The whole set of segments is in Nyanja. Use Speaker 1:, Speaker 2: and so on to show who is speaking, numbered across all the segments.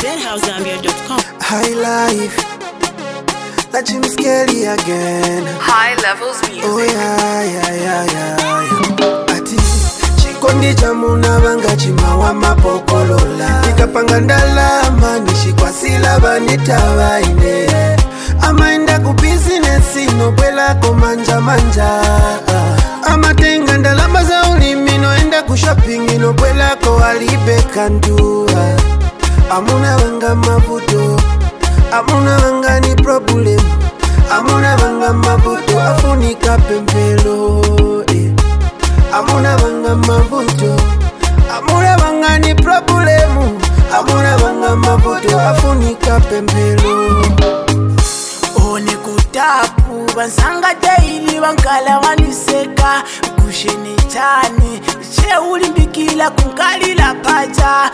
Speaker 1: deadhousegambia.com.
Speaker 2: High life, that Jim Scary again.
Speaker 1: High levels music.
Speaker 2: Oh yeah. Ati chikondi cha munabanga chimawa mapokolola. Nikapanga ndalama nishikwasila banitabaine. Amaenda ku business inobwela ko manja. Amatenga ndalama za ulimi noenda ku shopping inobwela ko alibeka ndua. Amuna wanga mavuto, amuna wanga ni problem. Amuna wanga mavuto, afunika pembelo. Amuna wanga mavuto, amuna wanga ni problem. Amuna wanga mavuto, afunika pembelo.
Speaker 3: One kutapu bansanga daily bankala waniseka kushini chani che ulimbikila kunkalila pacha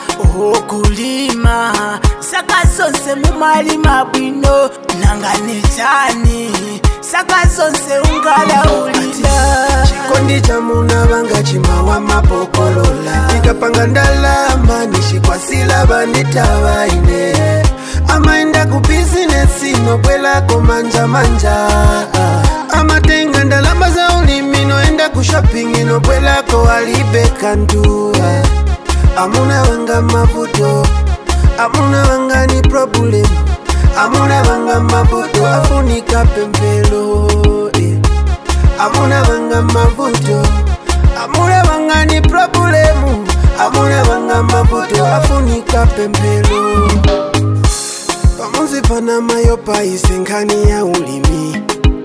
Speaker 3: kulima saka sonse mumalima bwino nangane chani saka sonse ungala ulila
Speaker 2: chikondi cha munabanga chimawa mapokolola. Nikapanga ndalama nishikwasila banitabaine. Amaenda ku business inobwela ko manja. Amatenga ndalama za ulimi noenda ku shopping inobwela ko alibeka ndua. Amuna wanga mavuto, amuna wanga ni problem. Amuna wanga mavuto, afunika pembelo. Amuna wanga mavuto, amuna wanga ni problem. Amuna wanga mavuto, afunika pembelo. Pamuzi panama yopa isinkani ya ulimi.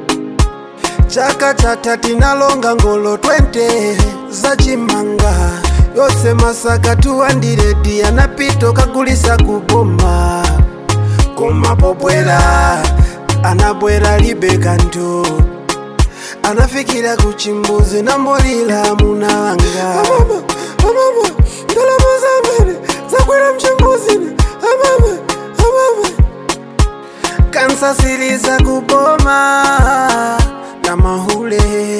Speaker 2: Chaka chatati nalonga ngolo 20 za chimanga. Yose masaka tuandiredi anapito kagulisa kuboma. Kumapopwela anabwera libeka nto. Anafikira kuchimbuzi nambolila munawanga. Amama, ndalama zambele zakwera mchimbuzi. Amama kansa siliza kuboma na mahule.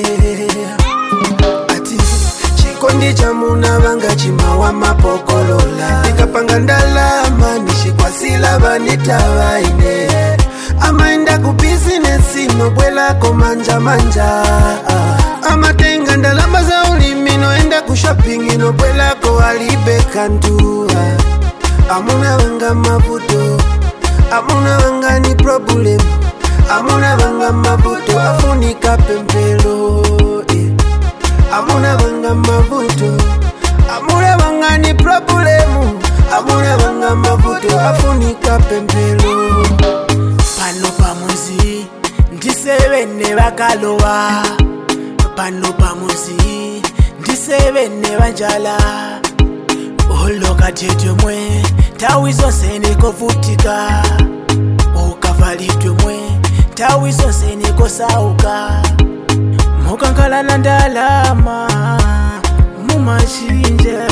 Speaker 2: Ati chikondi cha munabanga chimawa mapokolola. Nikapanga ndalama nishikwasila banitabaine. Amaenda ku business inobwela ko manja. Amatenga ndalama za ulimi noenda ku shopping inobwela ko alibeka ndua. Amuna wanga mavuto, amuna wanga ni problem. Amuna wanga mavuto, afunika pembelo. Amuna wanga mavuto, amuna wanga ni problem. Amuna wanga mavuto, afunika pembelo.
Speaker 3: pano pamuzi ndisebene bakalowa pano pamuzi ndisebene banjala oloka tetemwe tawi zonse nikovutika ukavalitwe mwe tawi zonse nikosauka mukankala na ndalama mumashinja.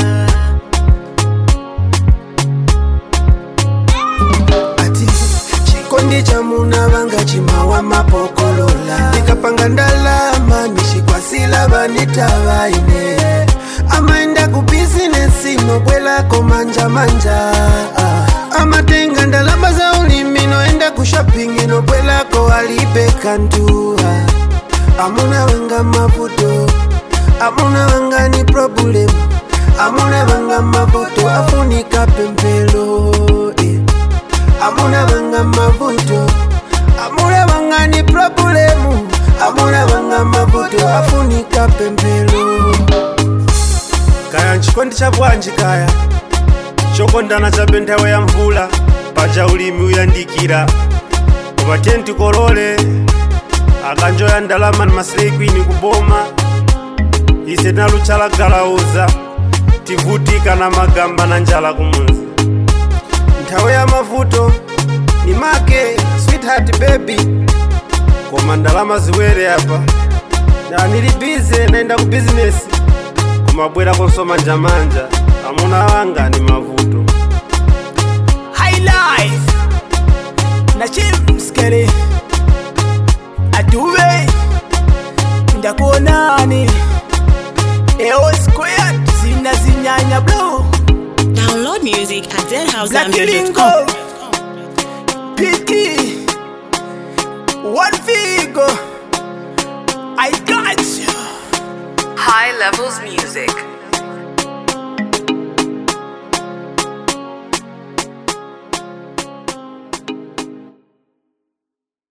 Speaker 2: Ati chikondi cha munabanga chimawa mapokolola. Nikapanga ndalama nishikwasila banitabaine. Amaenda ku business inobwela ko manja. Amatenga ndalama za ulimi noenda ku shopping inobwela ko alibeka ndua. Amuna wanga mavuto, amuna wanga ni problem. Amuna wanga mavuto, afunika pembelo. Amuna wanga mavuto, amuna wanga ni problem. Amuna wanga mavuto, afunika pembelo. Kaya nchikondi cha bwanji kaya chokondana cha bentawe ya mvula paja ulimi uyandikira kubatenti kolole akanjoya ndalama na maslay queen kuboma ise naluchala galauza tivutika na magamba na njala kumunzi nthawe ya mavuto ni make sweetheart baby koma ndalama ziwere apa na nilibize naenda ku business kumabwera konsoma njamanja. Amuna wanga ni mavuto.
Speaker 3: High life na Jim Scary aduwe ndakuonani squared zina zinyanya blow.
Speaker 1: Download music at deadhouse
Speaker 3: Kilingo, Picky, One Figo, I got you.
Speaker 1: High Levels Music.